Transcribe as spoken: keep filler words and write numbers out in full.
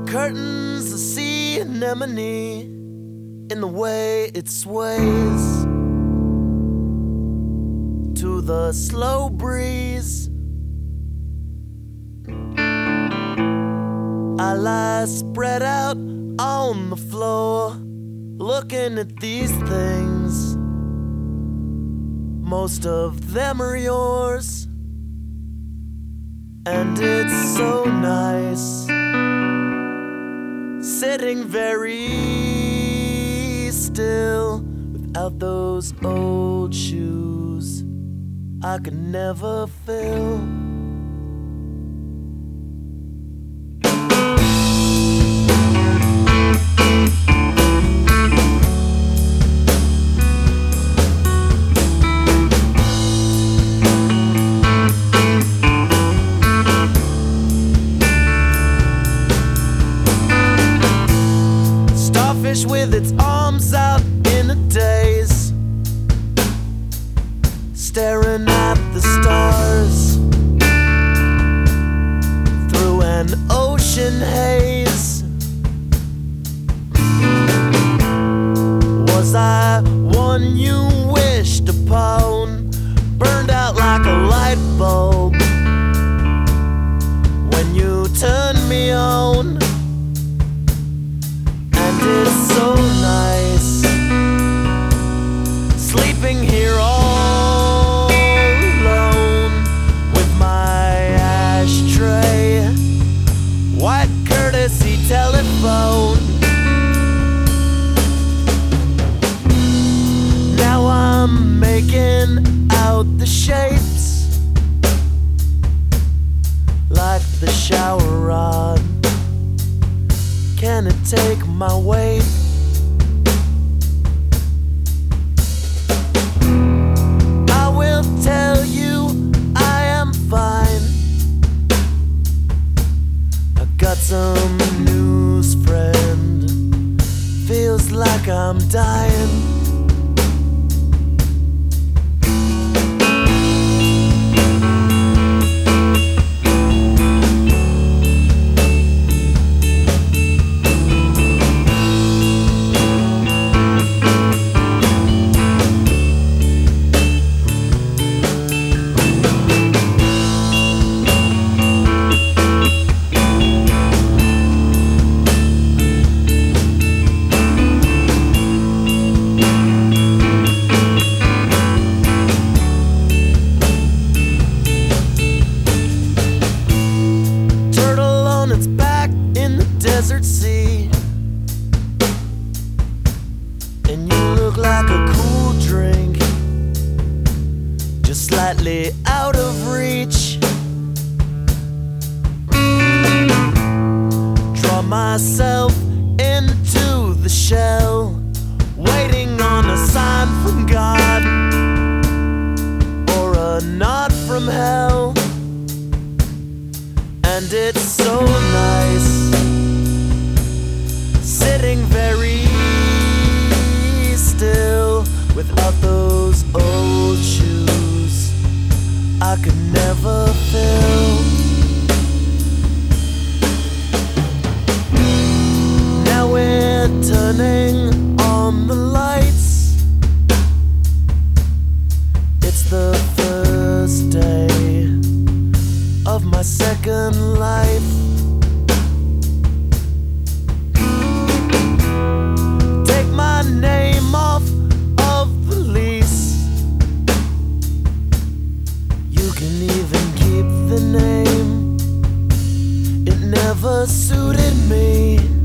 curtains, the sea anemone, in the way it sways to the slow breeze. I lie spread out on the floor, looking at these things. Most of them are yours, and it's so nice sitting very still without those old shoes I could never fill. With its arms out in a daze, staring at the stars through an ocean haze. Was I one you wished upon, burned out like a light bulb when you turned me on? It's so nice sleeping here all alone with my ashtray, white courtesy telephone. Now I'm making out the shapes like the shower rod. Can it take my weight? I will tell you I am fine. I got some news, friend. Feels like I'm dying. Desert sea, and you look like a cool drink, just slightly out of reach. Draw myself into the shell, waiting on a sign from God or a nod from hell. And it's so nice sitting very still without those old shoes I could never fill. Now we're turning on the lights. It's the first day of my second life. My name off of the lease. You can even keep the name. It never suited me.